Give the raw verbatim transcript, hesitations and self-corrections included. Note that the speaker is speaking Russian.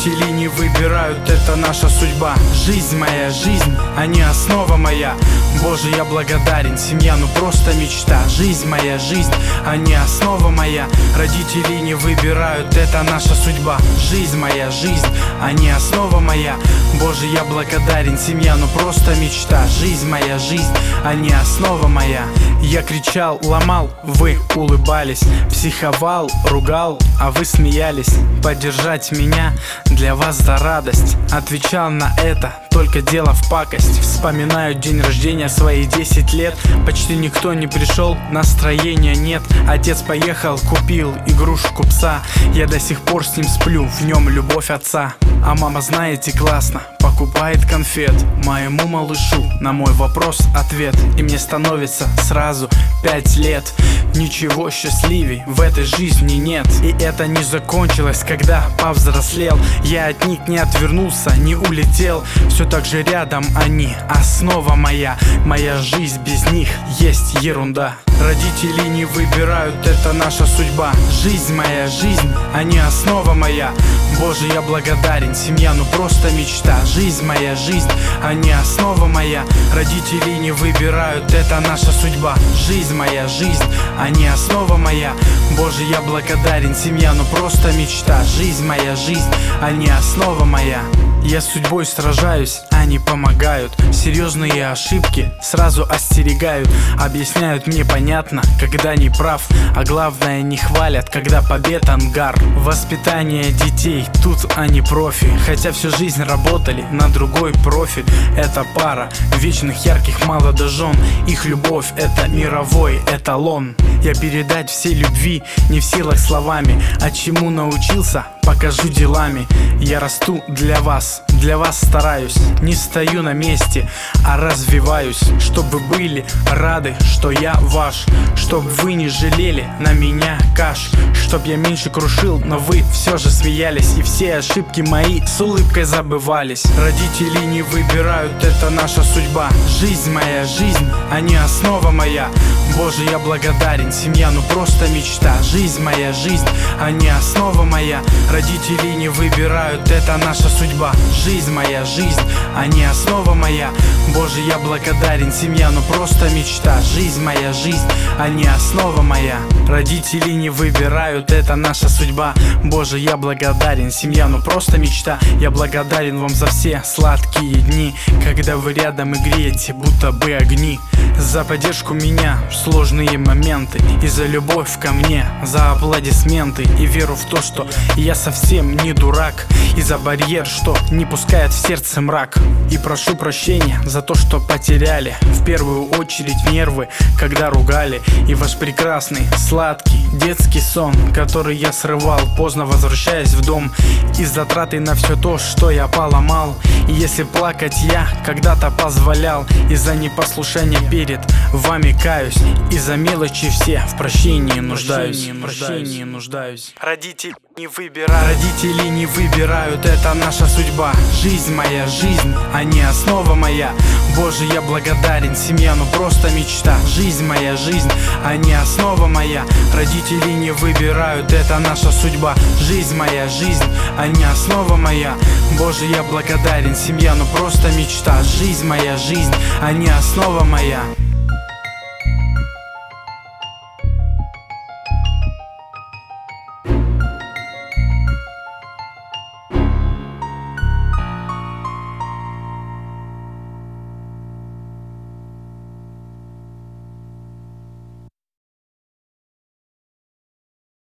Родители не выбирают, это наша судьба. Жизнь моя, жизнь, а не основа моя. Боже, я благодарен, семья, ну просто мечта. Жизнь моя, жизнь, а не основа моя. Родители не выбирают, это наша судьба. Жизнь моя, жизнь, а не основа моя. Боже, я благодарен, семья, ну просто мечта. Жизнь моя, жизнь, а не основа моя. Я кричал, ломал, вы улыбались. Психовал, ругал, а вы смеялись. Поддержать меня для вас за радость. Отвечал на это, только дело в пакость. Вспоминаю день рождения, свои десять лет. Почти никто не пришел, настроения нет. Отец поехал, купил игрушку пса. Я до сих пор с ним сплю, в нем любовь отца. А мама, знаете, классно, покупает конфет моему малышу. На мой вопрос ответ, и мне становится сразу пять лет. Ничего счастливей в этой жизни нет. И это не закончилось, когда повзрослел. Я от них не отвернулся, не улетел. Все так же рядом они, основа моя. Моя жизнь без них есть ерунда. Родители не выбирают, это наша судьба. Жизнь моя, жизнь, а не основа моя. Боже, я благодарен, семья, ну просто мечта. Жизнь моя, жизнь, а не основа моя. Родители не выбирают, это наша судьба. Жизнь моя, жизнь, а не основа моя. Боже, я благодарен, семья, ну просто мечта. Жизнь моя, жизнь, а не основа моя. Я с судьбой сражаюсь, они помогают. Серьезные ошибки сразу остерегают. Объясняют мне понятно, когда не прав. А главное, не хвалят, когда побед ангар. Воспитание детей, тут они профи. Хотя всю жизнь работали на другой профиль. Это пара вечных ярких молодожен. Их любовь — это мировой эталон. Я передать всей любви не в силах словами. А чему научился, покажу делами. Я расту для вас, для вас стараюсь. Не стою на месте, а развиваюсь. Чтоб вы были рады, что я ваш. Чтоб вы не жалели на меня каш. Чтоб я меньше крушил, но вы все же смеялись. И все ошибки мои с улыбкой забывались. Родители не выбирают, это наша судьба. Жизнь моя, жизнь, а не основа моя. Боже, я благодарен, семья, ну просто мечта. Жизнь моя, жизнь, а не основа моя. Родители не выбирают, это наша судьба. Жизнь моя, жизнь, а не основа моя. Боже, я благодарен, семья, ну просто мечта. Жизнь моя, жизнь, а не основа моя. Родители не выбирают, это наша судьба. Боже, я благодарен, семья, ну просто мечта. Я благодарен вам за все сладкие дни, когда вы рядом и греете, будто бы огни. За поддержку меня в сложные моменты. И за любовь ко мне, за аплодисменты. И веру в то, что я совсем не дурак. И за барьер, что не пускает в сердце мрак. И прошу прощения за то, что потеряли. В первую очередь нервы, когда ругали. И ваш прекрасный, сладкий, детский сон, который я срывал, поздно возвращаясь в дом. И затраты на все то, что я поломал. И если плакать я когда-то позволял, из-за непослушания перед вами каюсь. Из-за мелочи все в прощении нуждаюсь. Прощении нуждаюсь. Родители не выбирают, родители не выбирают, это наша судьба. Жизнь моя, жизнь, а не основа моя. Боже, я благодарен, семья, ну просто мечта. Жизнь моя, жизнь, а не основа моя. Родители не выбирают, это наша судьба. Жизнь моя, жизнь, а не основа моя. Боже, я благодарен, семья, ну просто мечта. Жизнь моя, жизнь, а не основа моя.